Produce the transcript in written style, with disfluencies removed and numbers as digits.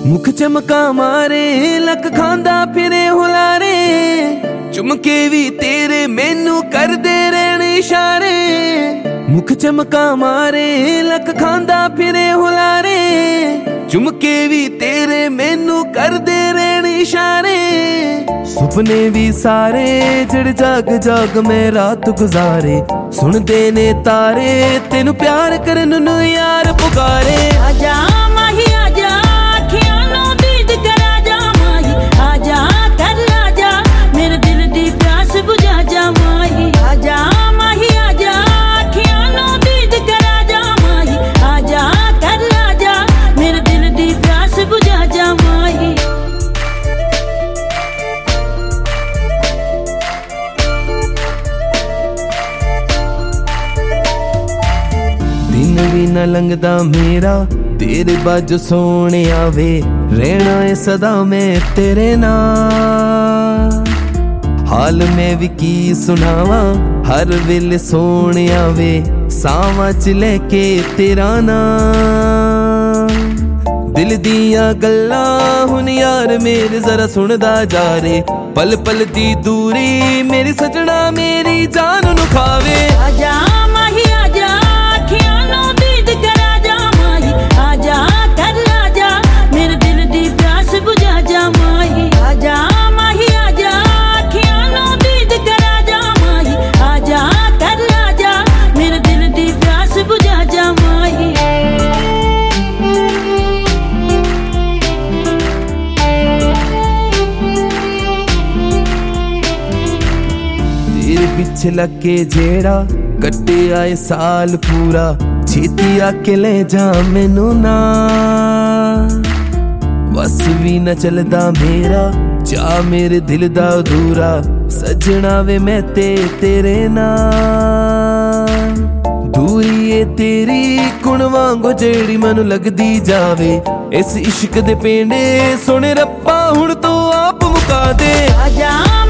मुख चमका मारे लक खांदा फिरे हुलारे चुमके भी तेरे मैनू कर दे रहने इशारे। मुख चमका मारे लक खांदा फिरे हुलारे चुमके भी तेरे मैनू कर दे रहने इशारे। सुपने भी सारे जड़ जाग जाग मैं रात गुजारे सुनदे ने तारे तेनू प्यार करन नू यार पुकारे। आजा माही आजा अखियां नू दीद करा जा माही आजा कर आजा मेरे दिल दी प्यास बुझा जा माही आजा माही आजा अखियां नू दीद करा जा माही आजा कर आजा मेरे दिल दी प्यास बुझा जा माही। दिन भी न लंघदा मेरा तेरे बाजो सोने आवे रहना है सदा मैं तेरे नाल। हाल में भी की सुनावा हर वेले सोने आवे सावां च लेके तेरा नाम। दिल दियां गल्लां हुन यार मेरे जरा सुनदा जा रे पल पल दी दूरी मेरी सजना मेरी जान नु खावे। आजा माही आजा अखियां नू दीद करा जा माही आजा कर आजा मेरे दिल दी प्यास बुझा जा माही आजा माही आजा अखियां नू दीद करा जा माही आजा कर आजा मेरे दिल दी प्यास बुझा जा माही। तेरे पिछे लग के जेड़ा कट्टे आए साल पूरा छेती आके ले जा मैनू ना। बस भी न चलदा मेरा जा मेरे दिल दा अधूरा सजना वे मैं तेरे नाल। दूरी है तेरी कुण वांगो जेड़ी मैनू लगदी जावे इस इश्क दे पेंडे सोने रब्बा हुण तो आप मुका दे। आजा